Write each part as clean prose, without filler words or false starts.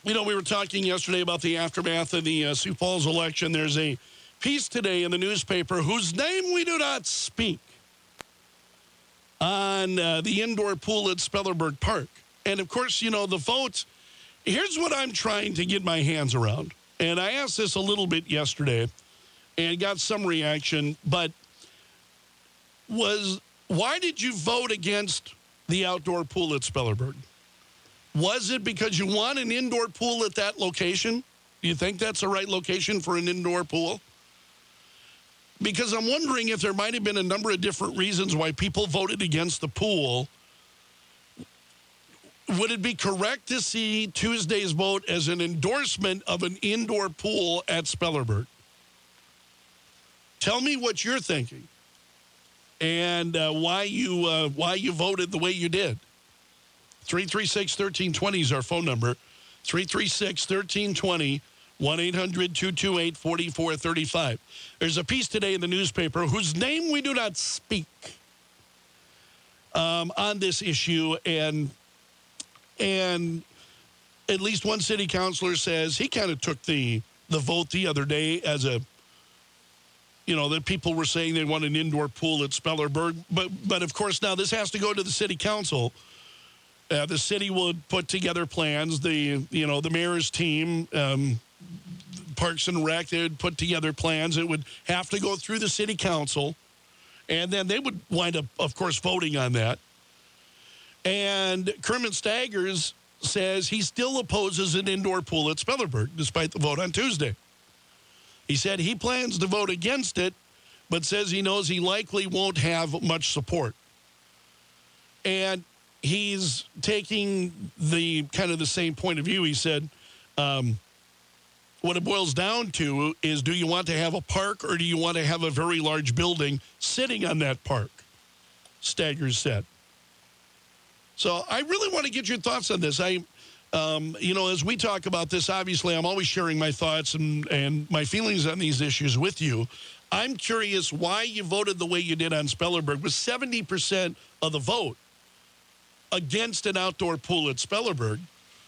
We were talking yesterday about the aftermath of the Sioux Falls election. There's a piece today in the newspaper whose name we do not speak on the indoor pool at Spellerberg Park. And, of course, the vote, here's what I'm trying to get my hands around. And I asked this a little bit yesterday and got some reaction, but why did you vote against the outdoor pool at Spellerberg? Was it because you want an indoor pool at that location? Do you think that's the right location for an indoor pool? Because I'm wondering if there might have been a number of different reasons why people voted against the pool. Would it be correct to see Tuesday's vote as an endorsement of an indoor pool at Spellerberg? Tell me what you're thinking and why you voted the way you did. 336-1320 is our phone number. 336-1320, 1-800-228-4435. There's a piece today in the newspaper whose name we do not speak on this issue, and at least one city councilor says he kind of took the vote the other day as that people were saying they want an indoor pool at Spellerberg. But of course, now this has to go to the city council. The city would put together plans. The mayor's team, Parks and Rec, they would put together plans. It would have to go through the city council. And then they would wind up, of course, voting on that. And Kermit Staggers says he still opposes an indoor pool at Spellerberg, despite the vote on Tuesday. He said he plans to vote against it, but says he knows he likely won't have much support. And he's taking the kind of the same point of view. He said, what it boils down to is, do you want to have a park or do you want to have a very large building sitting on that park? Staggers said. So I really want to get your thoughts on this. As we talk about this, obviously I'm always sharing my thoughts and my feelings on these issues with you. I'm curious why you voted the way you did on Spellerberg. With 70% of the vote against an outdoor pool at Spellerberg,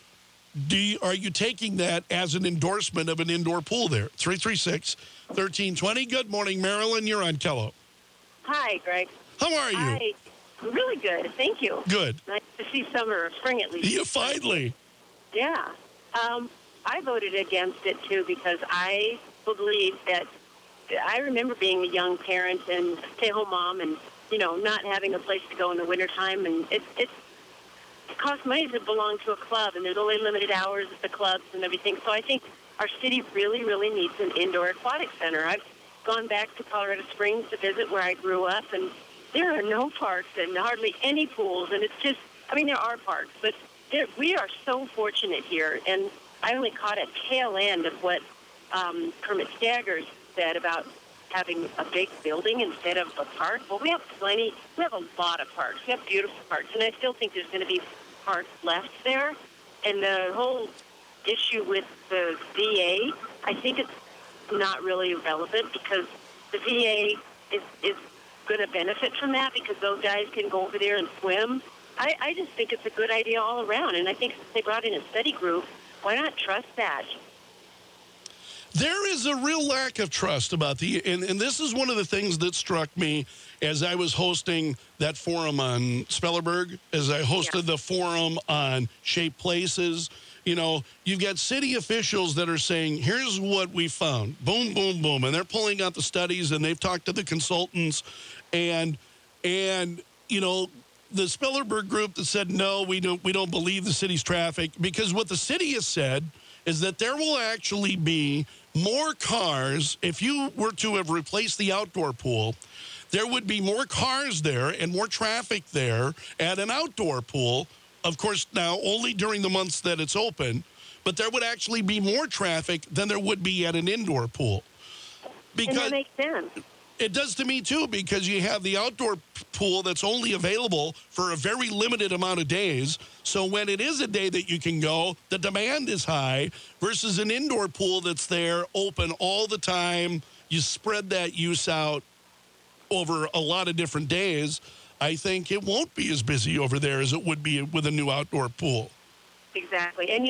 are you taking that as an endorsement of an indoor pool there? 336-1320. Good morning, Marilyn. You're on Kello. Hi, Greg. How are you? Hi. Really good. Thank you. Good. Nice to see summer or spring at least. Yeah, finally. Yeah. I voted against it, too, because I believe that I remember being a young parent and stay-at-home mom and, not having a place to go in the wintertime. And it costs money to belong to a club, and there's only limited hours at the clubs and everything. So I think our city really, really needs an indoor aquatic center. I've gone back to Colorado Springs to visit where I grew up, and there are no parks and hardly any pools. And it's just, there are parks, but we are so fortunate here. And I only caught a tail end of what Kermit Staggers said about having a big building instead of a park. Well, we have a lot of parks. We have beautiful parks, and I still think there's going to be parks left there. And the whole issue with the VA, I think it's not really relevant because the VA is going to benefit from that because those guys can go over there and swim. I just think it's a good idea all around, and I think since they brought in a study group, why not trust that? There is a real lack of trust about and this is one of the things that struck me as I was hosting that forum on Spellerberg, as I hosted the forum on Shaped Places. You've got city officials that are saying, here's what we found. Boom, boom, boom. And they're pulling out the studies, and they've talked to the consultants. And the Spellerberg group that said, no, we don't believe the city's traffic, because what the city has said is that there will actually be more cars. If you were to have replaced the outdoor pool, there would be more cars there and more traffic there at an outdoor pool. Of course, now only during the months that it's open, but there would actually be more traffic than there would be at an indoor pool. And that makes sense. It does to me, too, because you have the outdoor pool that's only available for a very limited amount of days. So when it is a day that you can go, the demand is high versus an indoor pool that's there open all the time. You spread that use out over a lot of different days. I think it won't be as busy over there as it would be with a new outdoor pool. Exactly. And,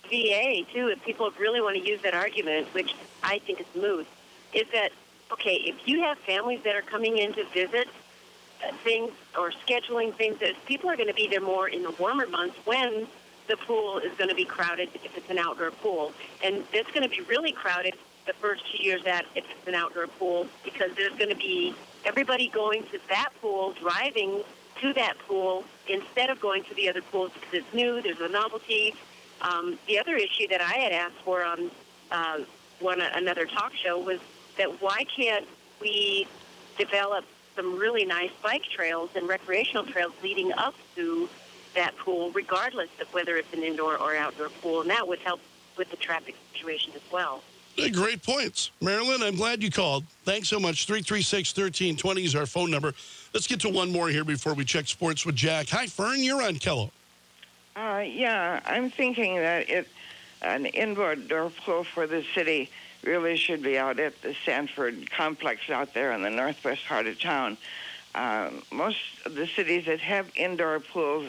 VA, too, if people really want to use that argument, which I think is moot, is that, okay, if you have families that are coming in to visit things or scheduling things, that people are going to be there more in the warmer months when the pool is going to be crowded if it's an outdoor pool. And it's going to be really crowded the first 2 years if it's an outdoor pool, because there's going to be everybody going to that pool, driving to that pool instead of going to the other pools because it's new, there's a novelty. The other issue that I had asked for on another talk show was that why can't we develop some really nice bike trails and recreational trails leading up to that pool, regardless of whether it's an indoor or outdoor pool, and that would help with the traffic situation as well. Great points. Marilyn, I'm glad you called. Thanks so much. 336-1320 is our phone number. Let's get to one more here before we check sports with Jack. Hi, Fern. You're on Kello. Yeah, I'm thinking that an indoor pool for the city really should be out at the Sanford complex out there in the northwest part of town. Most of the cities that have indoor pools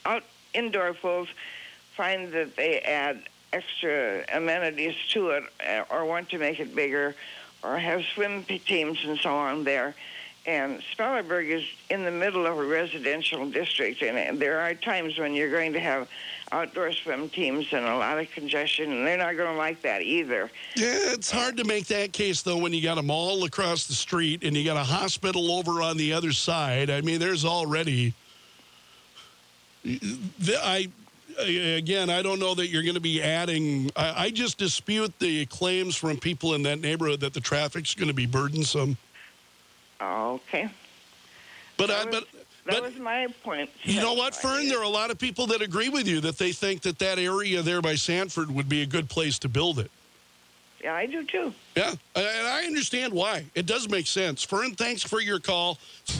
find that they add extra amenities to it or want to make it bigger or have swim teams and so on there. And Spellerberg is in the middle of a residential district, and there are times when you're going to have outdoor swim teams and a lot of congestion, and they're not going to like that either. Yeah, it's hard to make that case, though, when you got a mall across the street and you got a hospital over on the other side. I mean, there's already... Again, I don't know that you're going to be adding... I just dispute the claims from people in that neighborhood that the traffic's going to be burdensome. Okay. But that was my point. You know what, Fern? There are a lot of people that agree with you that they think that area there by Sanford would be a good place to build it. Yeah, I do too. Yeah, and I understand why. It does make sense. Fern, thanks for your call.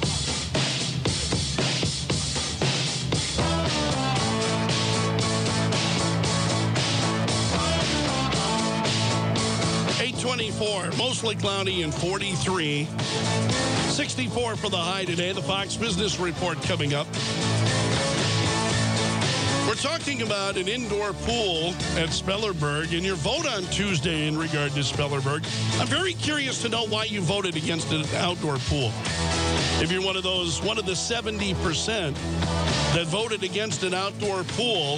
24, mostly cloudy and 43. 64 for the high today. The Fox Business Report coming up. We're talking about an indoor pool at Spellerberg and your vote on Tuesday in regard to Spellerberg. I'm very curious to know why you voted against an outdoor pool. If you're one of the 70% that voted against an outdoor pool,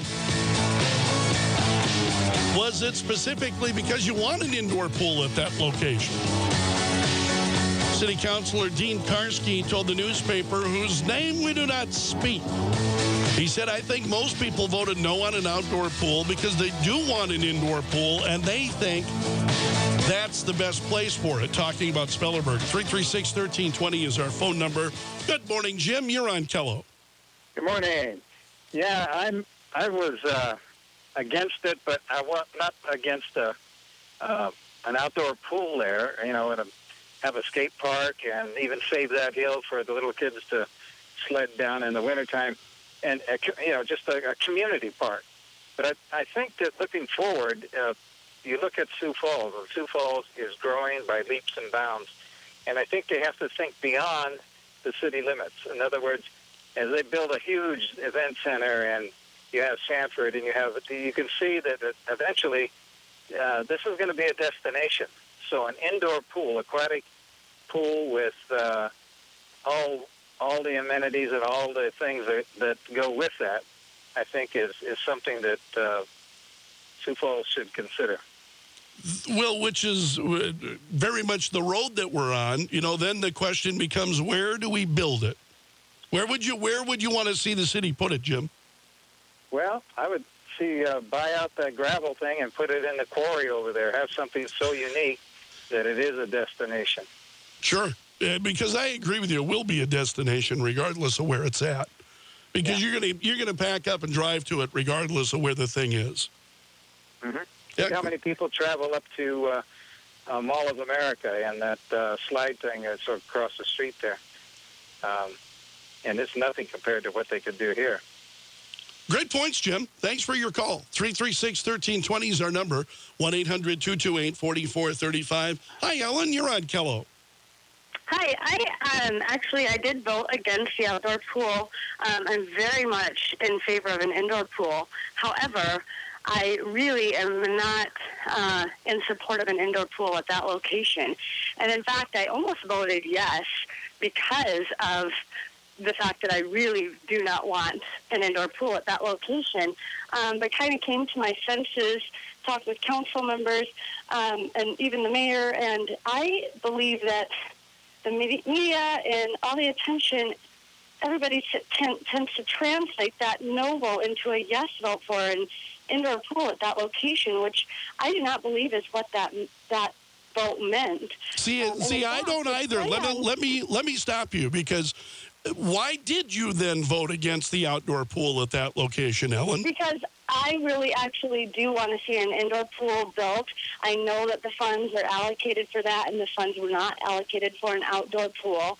was it specifically because you want an indoor pool at that location? City Councilor Dean Karski told the newspaper, whose name we do not speak. He said, I think most people voted no on an outdoor pool because they do want an indoor pool, and they think that's the best place for it. Talking about Spellerberg. 336-1320 is our phone number. Good morning, Jim. You're on Kello. Good morning. Yeah, I was against it, but I was not against an outdoor pool there, and have a skate park and even save that hill for the little kids to sled down in the wintertime, and just a community park. But I think that looking forward, you look at Sioux Falls, and Sioux Falls is growing by leaps and bounds, and I think they have to think beyond the city limits. In other words, as they build a huge event center and you have Sanford, and you can see that eventually this is going to be a destination. So an indoor pool, aquatic pool with all the amenities and all the things that go with that, I think is something that Sioux Falls should consider. Well, which is very much the road that we're on. Then the question becomes, where do we build it? Where would you want to see the city put it, Jim? Well, I would see buy out that gravel thing and put it in the quarry over there. Have something so unique that it is a destination. Sure, because I agree with you. It will be a destination regardless of where it's at, because you're gonna pack up and drive to it regardless of where the thing is. Mm-hmm. Yeah. How many people travel up to Mall of America and that slide thing that's across the street there? And it's nothing compared to what they could do here. Great points, Jim. Thanks for your call. 336-1320 is our number, 1-800-228-4435. Hi, Ellen. You're on Kello. Hi. I did vote against the outdoor pool. I'm very much in favor of an indoor pool. However, I really am not in support of an indoor pool at that location. And in fact, I almost voted yes because of the fact that I really do not want an indoor pool at that location. But kind of came to my senses, talked with council members and even the mayor, and I believe that the media and all the attention, everybody tends to translate that no vote into a yes vote for an indoor pool at that location, which I do not believe is what that vote meant. See, I don't either. Let me stop you, because why did you then vote against the outdoor pool at that location, Ellen? Because I really actually do want to see an indoor pool built. I know that the funds are allocated for that, and the funds were not allocated for an outdoor pool.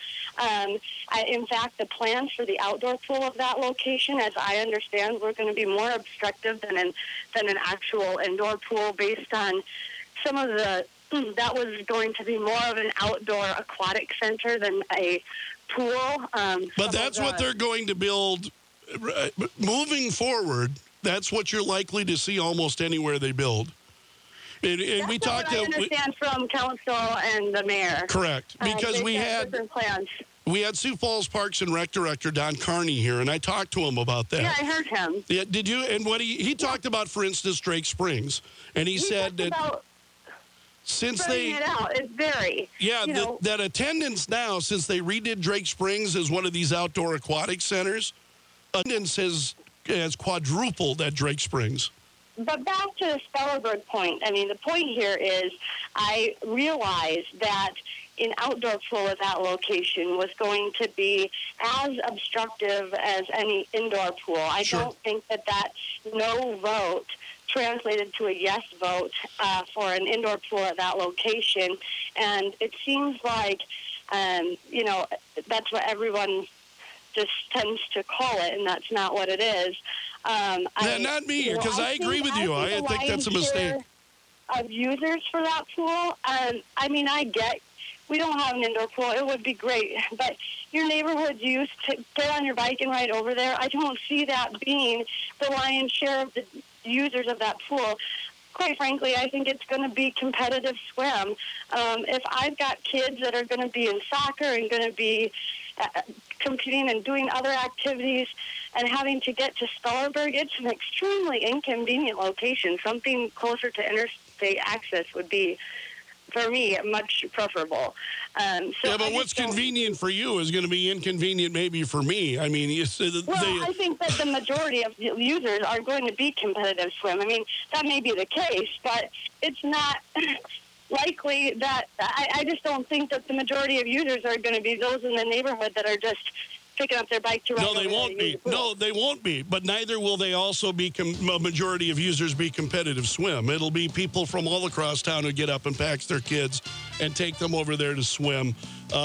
In fact, the plans for the outdoor pool of that location, as I understand, were going to be more obstructive than an actual indoor pool, based on some of the that was going to be more of an outdoor aquatic center than a pool. But that's what they're going to build moving forward. That's what you're likely to see almost anywhere they build. And we talked. I understand from council and the mayor. Correct, because we had different plans. We had Sioux Falls Parks and Rec Director Don Carney here, and I talked to him about that. Yeah, I heard him. Yeah, did you? And what he talked about, for instance, Drake Springs, and he said that since it out, it's very that attendance now, since they redid Drake Springs as one of these outdoor aquatic centers, attendance has quadrupled at Drake Springs. But back to the Spellerberg point. I mean, the point here is I realized that an outdoor pool at that location was going to be as obstructive as any indoor pool. I don't think that no vote translated to a yes vote for an indoor pool at that location. And it seems like, that's what everyone just tends to call it, and that's not what it is. Not me, because I agree with you. I think that's a mistake. Of users for that pool, we don't have an indoor pool. It would be great, but your neighborhood use to get on your bike and ride over there, I don't see that being the lion's share of the users of that pool. Quite frankly, I think it's going to be competitive swim. If I've got kids that are going to be in soccer and going to be competing and doing other activities and having to get to Spellerberg, it's an extremely inconvenient location. Something closer to interstate access would be, for me, much preferable. But what's convenient for you is going to be inconvenient maybe for me. I mean, I think that the majority of users are going to be competitive swim. I mean, that may be the case, but it's not likely that I just don't think that the majority of users are going to be those in the neighborhood that are just picking up their bike to ride. No, they won't be. No, they won't be. But neither will they also be a majority of users be competitive swim. It'll be people from all across town who get up and pack their kids and take them over there to swim.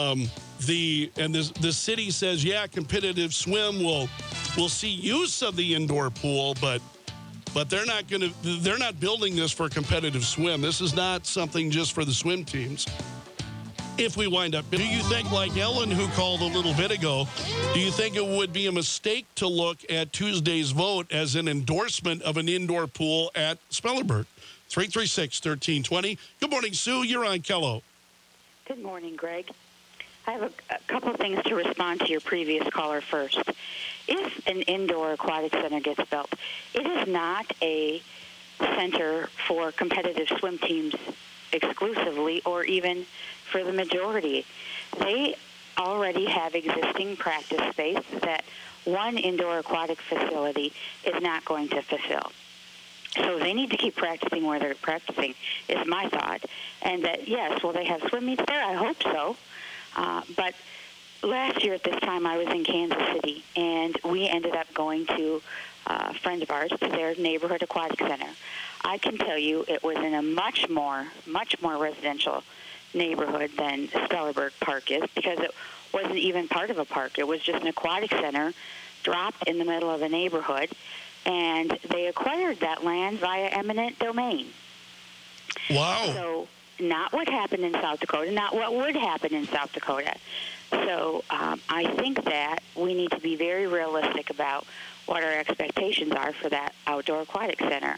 The city says, competitive swim will see use of the indoor pool, but they're not building this for competitive swim. This is not something just for the swim teams. If we wind up, do you think, like Ellen, who called a little bit ago, do you think it would be a mistake to look at Tuesday's vote as an endorsement of an indoor pool at Spellerberg? 336-1320. Good morning, Sue. You're on Kello. Good morning, Greg. I have a couple things to respond to your previous caller first. If an indoor aquatic center gets built, it is not a center for competitive swim teams exclusively or even for the majority. They already have existing practice space that one indoor aquatic facility is not going to fulfill. So they need to keep practicing where they're practicing, is my thought. And that, yes, will they have swim meets there? I hope so. But last year at this time, I was in Kansas City, and we ended up going to a friend of ours to their neighborhood aquatic center. I can tell you it was in a much more residential neighborhood than Spellerberg Park is, because it wasn't even part of a park. It was just an aquatic center dropped in the middle of a neighborhood, and they acquired that land via eminent domain. Wow. So not what happened in South Dakota, not what would happen in South Dakota. So I think that we need to be very realistic about what our expectations are for that outdoor aquatic center.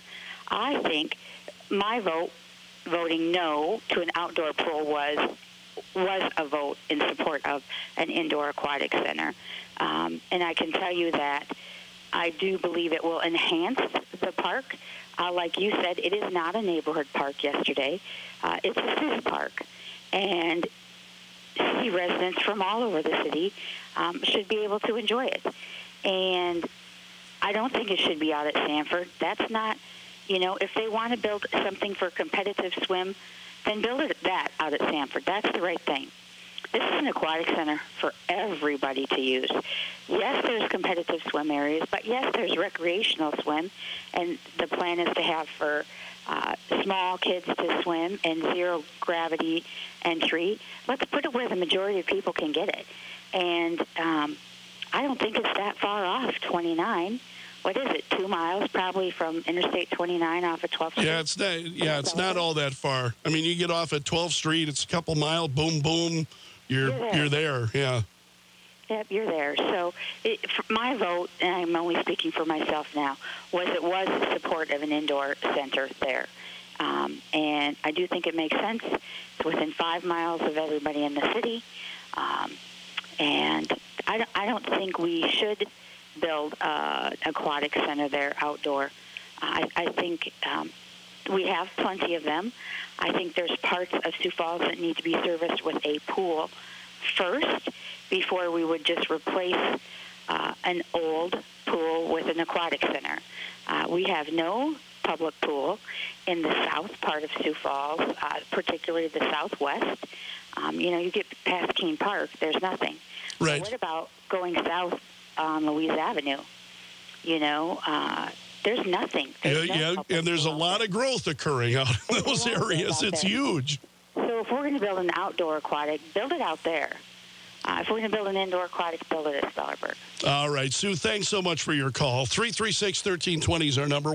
I think my voting no to an outdoor pool was a vote in support of an indoor aquatic center. And I can tell you that I do believe it will enhance the park. Like you said, it is not a neighborhood park yesterday. It's a city park. And city residents from all over the city should be able to enjoy it. And I don't think it should be out at Sanford. That's not, if they want to build something for competitive swim, then build that out at Sanford. That's the right thing. This is an aquatic center for everybody to use. Yes, there's competitive swim areas, but yes, there's recreational swim, and the plan is to have for small kids to swim and zero gravity entry. Let's put it where the majority of people can get it. And I don't think it's that far off 29. What is it, 2 miles probably from Interstate 29 off of 12th Street? It's not all that far. I mean, you get off at 12th Street, it's a couple miles, boom, boom, you're there, yeah. Yep, you're there. So my vote, and I'm only speaking for myself now, was in support of an indoor center there. And I do think it makes sense. It's within 5 miles of everybody in the city. And I don't think we should build an aquatic center there outdoor. I think we have plenty of them. I think there's parts of Sioux Falls that need to be serviced with a pool first before we would just replace an old pool with an aquatic center. We have no public pool in the south part of Sioux Falls, particularly the southwest. You get past Keene Park, there's nothing. Right. So what about going south on Louise Avenue? There's nothing. And there's a lot of growth occurring out in those areas. It's huge. So if we're going to build an outdoor aquatic, build it out there. If we're going to build an indoor aquatic, build it at Speller Berg. All right, Sue, thanks so much for your call. 336-1320 is our number,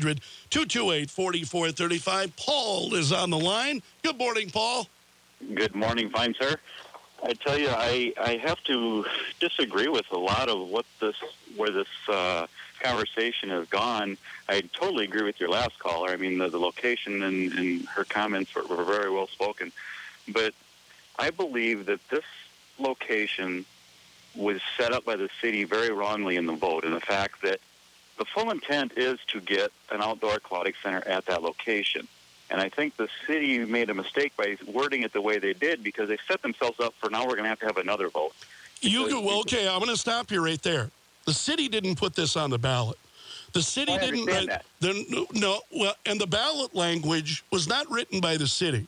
1-800-228-4435. Paul is on the line. Good morning, Paul. Good morning, fine sir. I tell you, I have to disagree with a lot of where this conversation has gone. I totally agree with your last caller. I mean, the location and her comments were very well spoken. But I believe that this location was set up by the city very wrongly in the vote, and the fact that the full intent is to get an outdoor aquatic center at that location. And I think the city made a mistake by wording it the way they did, because they set themselves up for now we're going to have another vote. Okay, I'm going to stop you right there. The city didn't put this on the ballot. The city didn't. That. And the ballot language was not written by the city.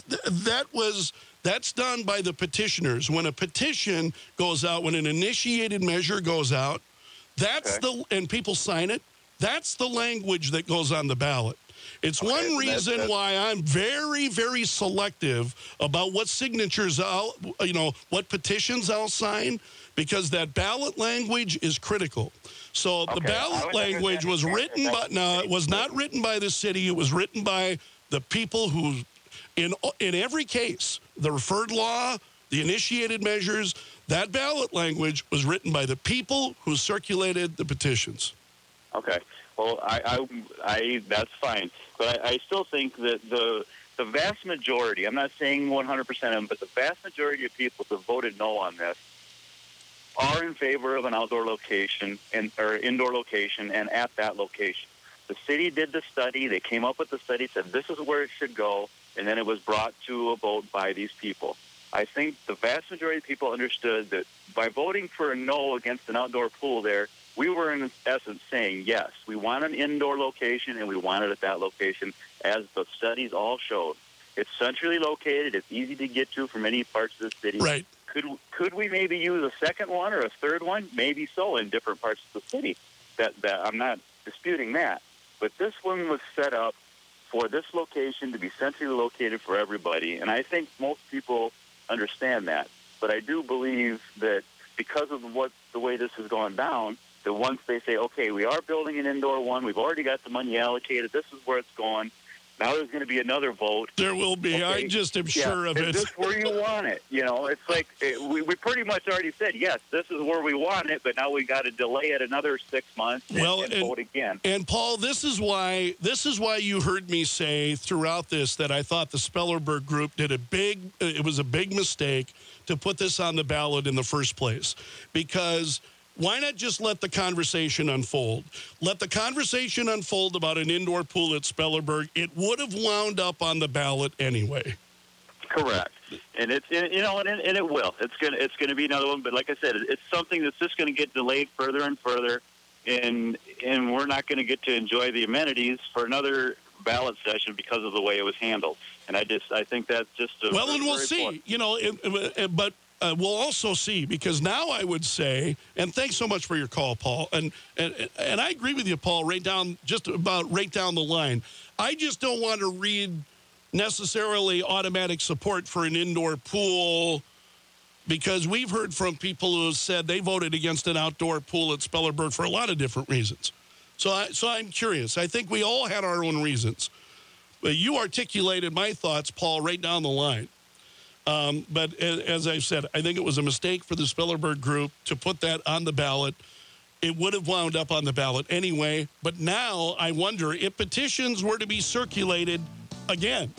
That's done by the petitioners. When a petition goes out, when an initiated measure goes out, and people sign it, that's the language that goes on the ballot. It's one reason why I'm very, very selective about what signatures what petitions I'll sign, because that ballot language is critical. So the ballot language was written, but no, it was not written by the city. It was written by the people who, in every case, the referred law, the initiated measures, that ballot language was written by the people who circulated the petitions. Okay. Well, I that's fine. But I still think that the vast majority, I'm not saying 100% of them, but the vast majority of people that voted no on this are in favor of an outdoor location or indoor location and at that location. The city did the study. They came up with the study, said this is where it should go, and then it was brought to a vote by these people. I think the vast majority of people understood that by voting for a no against an outdoor pool there, we were in essence saying, yes, we want an indoor location and we want it at that location, as the studies all showed. It's centrally located. It's easy to get to from many parts of the city. Right. Could we maybe use a second one or a third one? Maybe so in different parts of the city. That I'm not disputing that. But this one was set up for this location to be centrally located for everybody, and I think most people understand that. But I do believe that because of the way this has gone down, that once they say, okay, we are building an indoor one, we've already got the money allocated, this is where it's going, Now there's going to be another vote. There will be. Okay. I just am sure of Is it. this where you want it? It's like we pretty much already said, yes, this is where we want it, but now we got to delay it another 6 months and vote again. And Paul, this is why you heard me say throughout this that I thought the Spellerberg group it was a big mistake to put this on the ballot in the first place, because why not just let the conversation unfold? Let the conversation unfold about an indoor pool at Spellerberg. It would have wound up on the ballot anyway. Correct, and and it will. It's gonna be another one. But like I said, it's something that's just going to get delayed further and further, and we're not going to get to enjoy the amenities for another ballot session because of the way it was handled. And I think that's just and we'll see. But. We'll also see, because now I would say, and thanks so much for your call, Paul, and I agree with you, Paul, right down the line. I just don't want to read necessarily automatic support for an indoor pool, because we've heard from people who have said they voted against an outdoor pool at Spellerberg for a lot of different reasons. So I'm curious. I think we all had our own reasons. But you articulated my thoughts, Paul, right down the line. But as I've said, I think it was a mistake for the Spellerberg group to put that on the ballot. It would have wound up on the ballot anyway. But now I wonder if petitions were to be circulated again,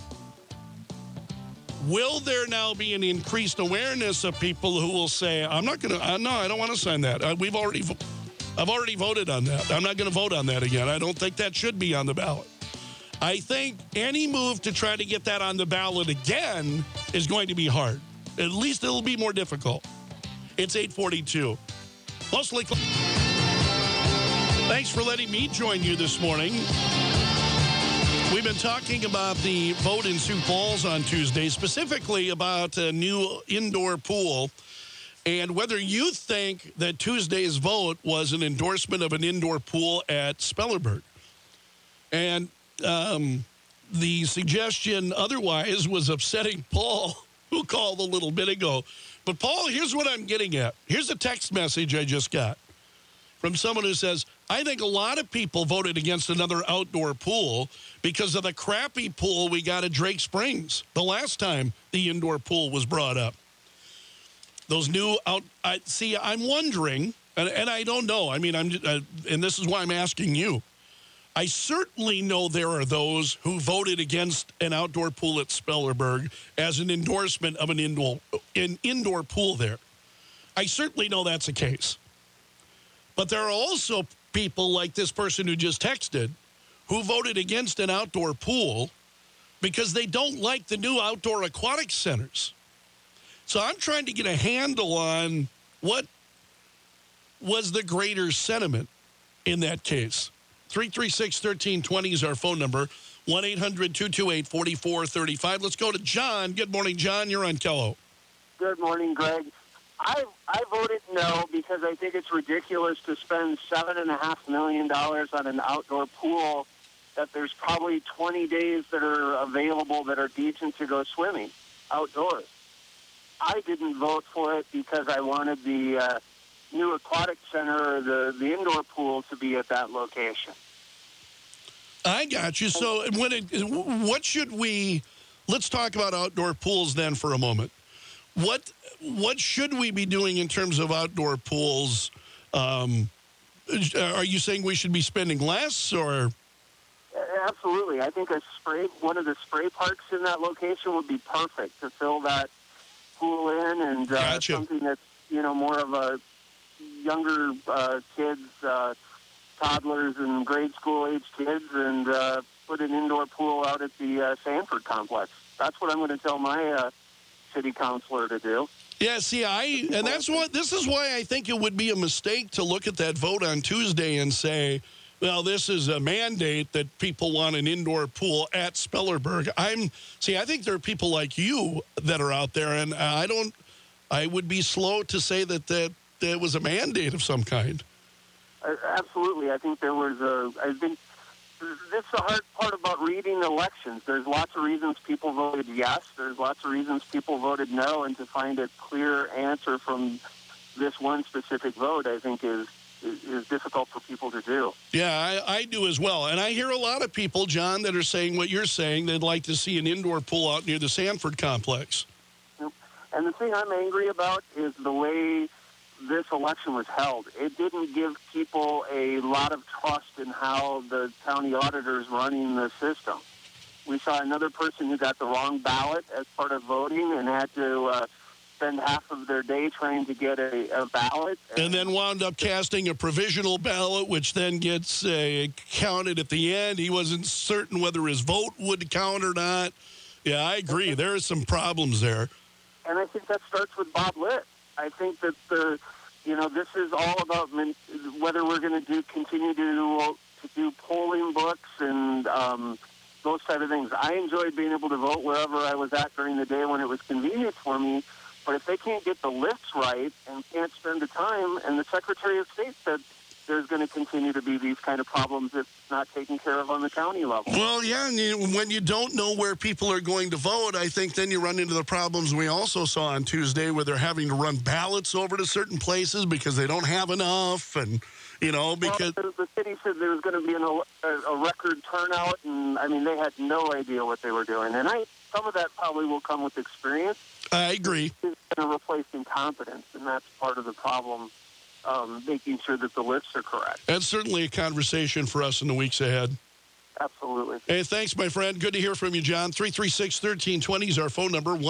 will there now be an increased awareness of people who will say, I'm not going to, no, I don't want to sign that. I've already voted on that. I'm not going to vote on that again. I don't think that should be on the ballot. I think any move to try to get that on the ballot again is going to be hard. At least it'll be more difficult. It's 8:42. Mostly. Thanks for letting me join you this morning. We've been talking about the vote in Sioux Falls on Tuesday, specifically about a new indoor pool, and whether you think that Tuesday's vote was an endorsement of an indoor pool at Spellerberg. And the suggestion otherwise was upsetting Paul, who called a little bit ago. But, Paul, here's what I'm getting at. Here's a text message I just got from someone who says, I think a lot of people voted against another outdoor pool because of the crappy pool we got at Drake Springs the last time the indoor pool was brought up. Those new I'm wondering, and I don't know. I mean, and this is why I'm asking you. I certainly know there are those who voted against an outdoor pool at Spellerberg as an endorsement of an indoor pool there. I certainly know that's the case. But there are also people like this person who just texted who voted against an outdoor pool because they don't like the new outdoor aquatic centers. So I'm trying to get a handle on what was the greater sentiment in that case. 336-1320 is our phone number. 1-800-228-4435. Let's go to John. Good morning, John. You're on Kello. Good morning, Greg. I voted no because I think it's ridiculous to spend $7.5 million on an outdoor pool that there's probably 20 days that are available that are decent to go swimming outdoors. I didn't vote for it because I wanted the new aquatic center or the indoor pool to be at that location. I got you. So what should we, let's talk about outdoor pools then for a moment. What should we be doing in terms of outdoor pools? Are you saying we should be spending less or? Absolutely. I think one of the spray parks in that location would be perfect to fill that pool in, and gotcha. Something that's, more of a younger kids, toddlers and grade school age kids, and put an indoor pool out at the Sanford complex. That's what I'm going to tell my city councilor to do. Yeah, see, this is why I think it would be a mistake to look at that vote on Tuesday and say, well, this is a mandate that people want an indoor pool at Spellerberg. I think there are people like you that are out there, and I would be slow to say that there was a mandate of some kind. Absolutely. I think there was this is the hard part about reading elections. There's lots of reasons people voted yes. There's lots of reasons people voted no. And to find a clear answer from this one specific vote, I think is is difficult for people to do. Yeah, I do as well. And I hear a lot of people, John, that are saying what you're saying. They'd like to see an indoor pool out near the Sanford complex. And the thing I'm angry about is the way this election was held. It didn't give people a lot of trust in how the county auditor's running the system. We saw another person who got the wrong ballot as part of voting and had to spend half of their day trying to get a ballot. And then wound up casting a provisional ballot, which then gets counted at the end. He wasn't certain whether his vote would count or not. Yeah, I agree. There are some problems there. And I think that starts with Bob Litt. I think that this is all about whether we're going to continue to do polling books and those type of things. I enjoyed being able to vote wherever I was at during the day when it was convenient for me. But if they can't get the lists right and can't spend the time, and the Secretary of State said there's going to continue to be these kind of problems if not taken care of on the county level. Well, yeah, and when you don't know where people are going to vote, I think then you run into the problems we also saw on Tuesday where they're having to run ballots over to certain places because they don't have enough, and, because... Well, the city said there was going to be a record turnout, and, they had no idea what they were doing. And some of that probably will come with experience. I agree. It's going to replace incompetence, and that's part of the problem. Making sure that the lists are correct. That's certainly a conversation for us in the weeks ahead. Absolutely. Hey, thanks, my friend. Good to hear from you, John. 336-1320 is our phone number,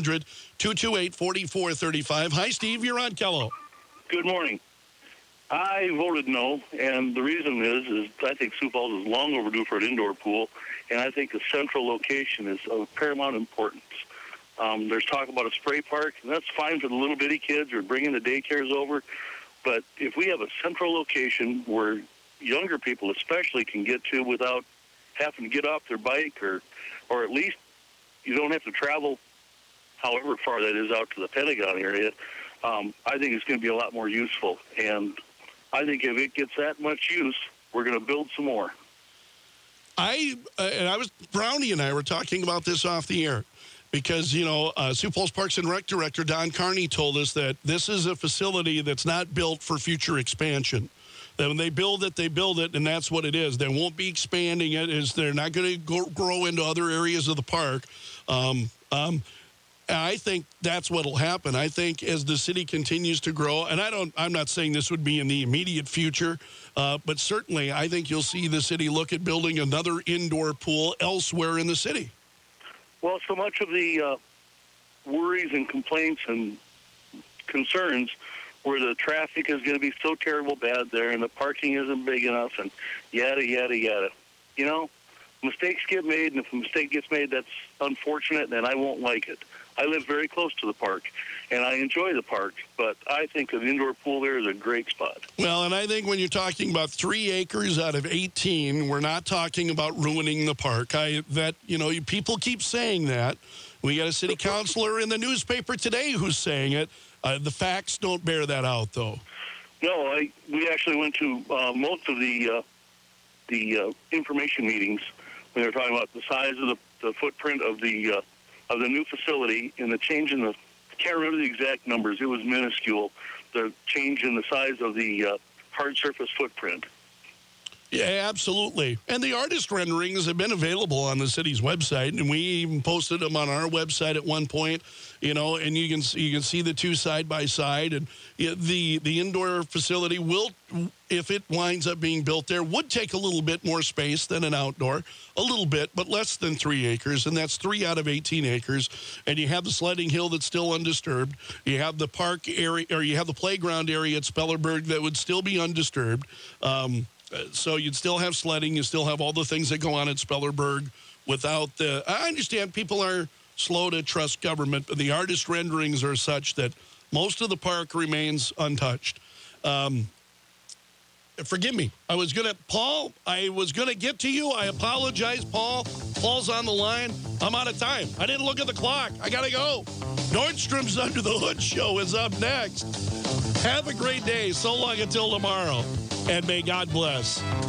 1-800-228-4435. Hi, Steve. You're on Kello. Good morning. I voted no, and the reason is I think Sioux Falls is long overdue for an indoor pool, and I think a central location is of paramount importance. There's talk about a spray park, and that's fine for the little bitty kids or bringing the daycares over. But if we have a central location where younger people especially can get to without having to get off their bike or at least you don't have to travel however far that is out to the Pentagon area, I think it's going to be a lot more useful. And I think if it gets that much use, we're going to build some more. Brownie and I were talking about this off the air. Because, Sioux Falls Parks and Rec Director Don Carney told us that this is a facility that's not built for future expansion. That when they build it, and that's what it is. They won't be expanding it. They're not going to grow into other areas of the park. I think that's what will happen. I think as the city continues to grow, and I'm not saying this would be in the immediate future, but certainly I think you'll see the city look at building another indoor pool elsewhere in the city. Well, so much of the worries and complaints and concerns where the traffic is going to be so terrible bad there and the parking isn't big enough and yada, yada, yada. Mistakes get made, and if a mistake gets made, that's unfortunate, and I won't like it. I live very close to the park, and I enjoy the park, but I think an indoor pool there is a great spot. Well, and I think when you're talking about 3 acres out of 18, we're not talking about ruining the park. People keep saying that. We got a city councilor in the newspaper today who's saying it. The facts don't bear that out, though. No, we actually went to most of the information meetings when they were talking about the size of the footprint of the new facility and the change in I can't remember the exact numbers. It was minuscule. The change in the size of the hard surface footprint. Yeah, absolutely. And the artist renderings have been available on the city's website, and we even posted them on our website at one point. And you can see the two side by side, and the indoor facility will, if it winds up being built there, would take a little bit more space than an outdoor, a little bit, but less than 3 acres, and that's 3 out of 18 acres. And you have the sledding hill that's still undisturbed. You have the park area, or you have the playground area at Spellerberg that would still be undisturbed. So you'd still have sledding. You still have all the things that go on at Spellerberg without I understand people are slow to trust government, but the artist renderings are such that most of the park remains untouched. Forgive me. I was going to get to you. I apologize, Paul. Paul's on the line. I'm out of time. I didn't look at the clock. I got to go. Nordstrom's Under the Hood show is up next. Have a great day. So long until tomorrow. And may God bless.